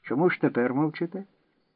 Чому ж тепер мовчите?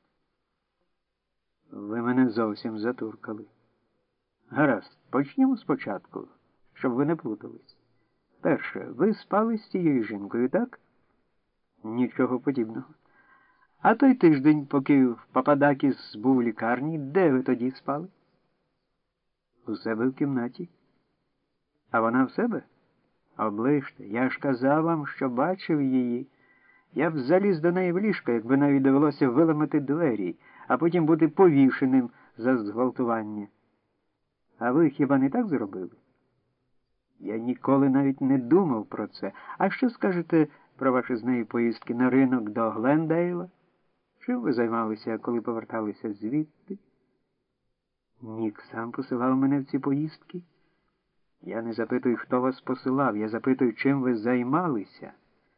Ви мене зовсім затуркали. Гаразд, почнімо спочатку, щоб ви не плутались. Перше, ви спали з цією жінкою, так? Нічого подібного. А той тиждень, поки в Пападакіс був у лікарні, де ви тоді спали? У себе в кімнаті. А вона в себе? Оближте, я ж казав вам, що бачив її. Я б заліз до неї в ліжко, якби навіть довелося виламати двері, а потім бути повішеним за зґвалтування. А ви хіба не так зробили? Я ніколи навіть не думав про це. А що скажете про ваші з нею поїздки на ринок до Глендейла? Чим ви займалися, коли поверталися звідти? Нік сам посилав мене в ці поїздки. Я не запитую, хто вас посилав, я запитую, чим ви займалися.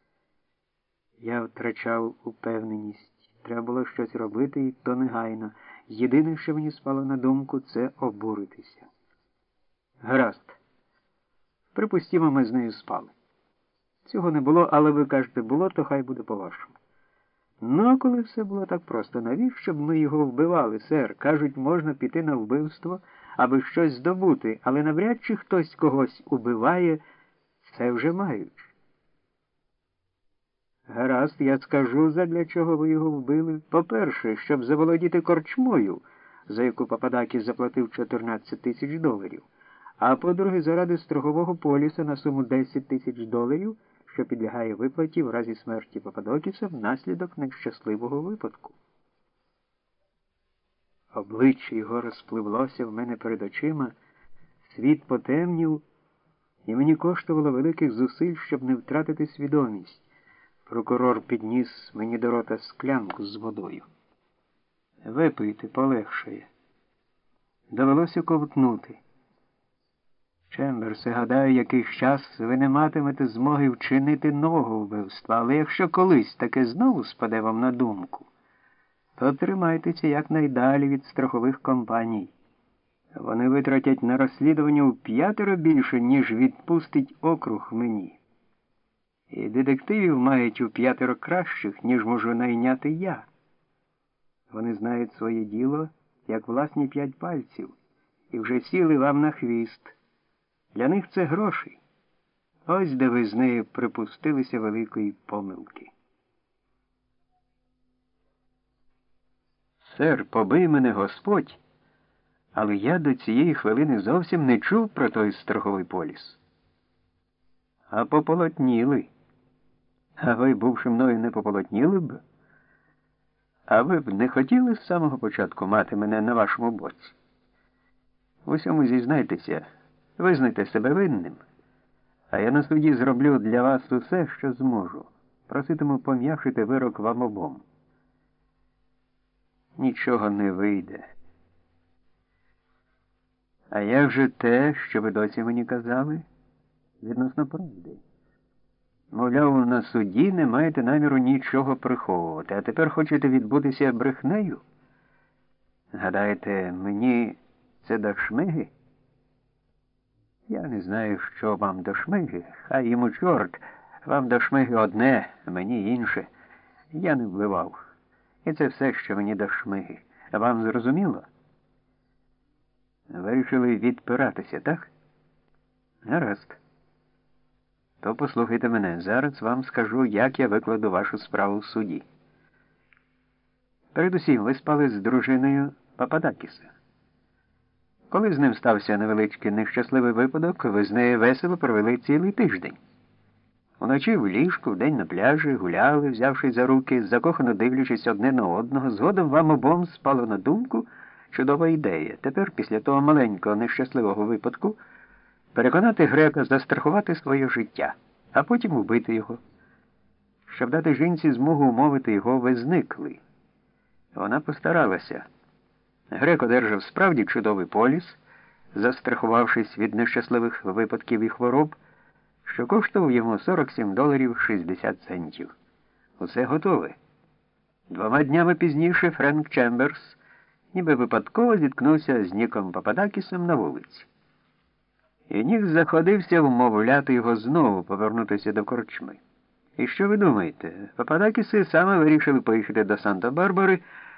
Я втрачав упевненість. Треба було щось робити, і то негайно. Єдине, що мені спало на думку, це обуритися. Гаразд. Припустімо, ми з нею спали. Цього не було, але ви кажете, було, то хай буде по-вашому. Ну, а коли все було так просто, навіщо б ми його вбивали, сер? Кажуть, можна піти на вбивство, аби щось здобути, але навряд чи хтось когось убиває, це вже маючи. Гаразд, я скажу, задля чого ви його вбили. По-перше, щоб заволодіти корчмою, за яку Пападакіс заплатив $14 000, а по-друге, заради страхового поліса на суму $10 000, що підлягає виплаті в разі смерті Пападокіса внаслідок нещасливого випадку. Обличчя його розпливлося в мене перед очима, світ потемнів, і мені коштувало великих зусиль, щоб не втратити свідомість. Прокурор підніс мені до рота склянку з водою. Випийте, полегшає. Довелося ковтнути. Чемберсе, гадаю, якийсь час ви не матимете змоги вчинити нового вбивства, але якщо колись таке знову спаде вам на думку, то тримайтеся якнайдалі від страхових компаній. Вони витратять на розслідування в 5 більше, ніж відпустить округ мені. І детективів мають у 5 кращих, ніж можу найняти я. Вони знають своє діло, як власні 5 пальців, і вже сіли вам на хвіст. Для них це гроші. Ось де ви з нею припустилися великої помилки. Сер, побий мене Господь, але я до цієї хвилини зовсім не чув про той страховий поліс. А пополотніли. А ви, бувши мною, не пополотніли б? А ви б не хотіли з самого початку мати мене на вашому боці? В усьому зізнайтеся, визнайте себе винним, а я на суді зроблю для вас усе, що зможу. Проситиму пом'якшити вирок вам обом. Нічого не вийде. А як же те, що ви досі мені казали? Відносно правди. Мовляв, на суді не маєте наміру нічого приховувати, а тепер хочете відбутися брехнею? Гадаєте, мені це до шмиги? Я не знаю, що вам до шмиги. Хай йому чорт. Вам до шмиги одне, а мені інше. Я не вбивав. І це все, що мені до шмиги. А вам зрозуміло? Вирішили відпиратися, так? Гаразд. То послухайте мене. Зараз вам скажу, як я викладу вашу справу в суді. Передусім, ви спали з дружиною Пападакіса. Коли з ним стався невеличкий нещасливий випадок, ви з нею весело провели цілий тиждень. Уночі в ліжку, вдень на пляжі, гуляли, взявшись за руки, закохано дивлячись одне на одного, згодом вам обом спало на думку чудова ідея. Тепер, після того маленького нещасливого випадку, переконати грека застрахувати своє життя, а потім убити його. Щоб дати жінці змогу умовити його, ви зникли. Вона постаралася. Грек одержав справді чудовий поліс, застрахувавшись від нещасливих випадків і хвороб, що коштував йому $47.60. Усе готове. 2 днями пізніше Френк Чемберс ніби випадково зіткнувся з Ніком Пападакісом на вулиці. І Нік заходився вмовляти його знову повернутися до корчми. І що ви думаєте? Пападакіси саме вирішили поїхати до Санта-Барбари,